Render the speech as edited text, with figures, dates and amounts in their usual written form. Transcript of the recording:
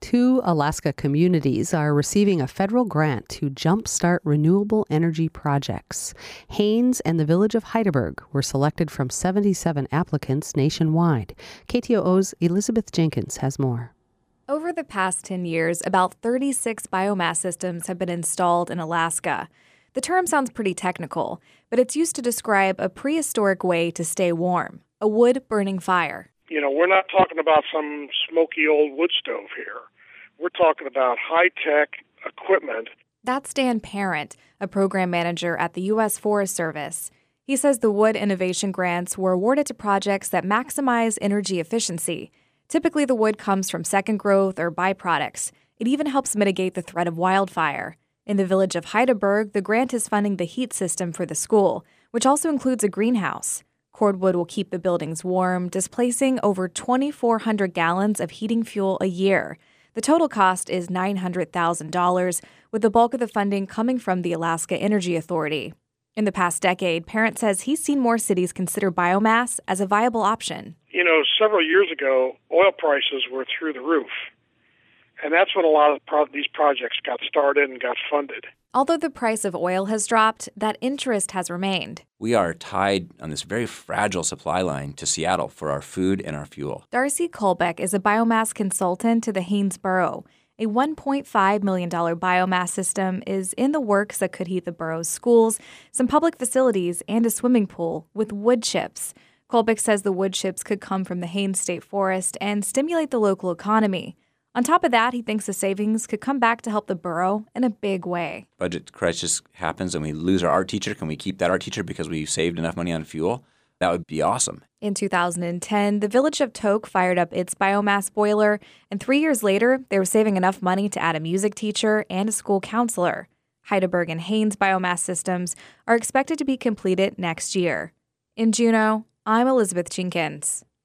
2 Alaska communities are receiving a federal grant to jumpstart renewable energy projects. Haines and the village of Heidelberg were selected from 77 applicants nationwide. KTOO's Elizabeth Jenkins has more. Over the past 10 years, about 36 biomass systems have been installed in Alaska. The term sounds pretty technical, but it's used to describe a prehistoric way to stay warm, a wood-burning fire. We're not talking about some smoky old wood stove here. We're talking about high-tech equipment. That's Dan Parent, a program manager at the U.S. Forest Service. He says the wood innovation grants were awarded to projects that maximize energy efficiency. Typically, the wood comes from second growth or byproducts. It even helps mitigate the threat of wildfire. In the village of Heidelberg, the grant is funding the heat system for the school, which also includes a greenhouse. Cordwood will keep the buildings warm, displacing over 2,400 gallons of heating fuel a year. The total cost is $900,000, with the bulk of the funding coming from the Alaska Energy Authority. In the past decade, Parent says he's seen more cities consider biomass as a viable option. Several years ago, oil prices were through the roof. And that's when a lot of these projects got started and got funded. Although the price of oil has dropped, that interest has remained. We are tied on this very fragile supply line to Seattle for our food and our fuel. Darcy Kolbeck is a biomass consultant to the Haines Borough. A $1.5 million biomass system is in the works that could heat the borough's schools, some public facilities, and a swimming pool with wood chips. Kolbeck says the wood chips could come from the Haines State Forest and stimulate the local economy. On top of that, he thinks the savings could come back to help the borough in a big way. Budget crisis happens and we lose our art teacher. Can we keep that art teacher because we saved enough money on fuel? That would be awesome. In 2010, the village of Tok fired up its biomass boiler, and 3 years later, they were saving enough money to add a music teacher and a school counselor. Heidelberg and Haines biomass systems are expected to be completed next year. In Juneau, I'm Elizabeth Jenkins.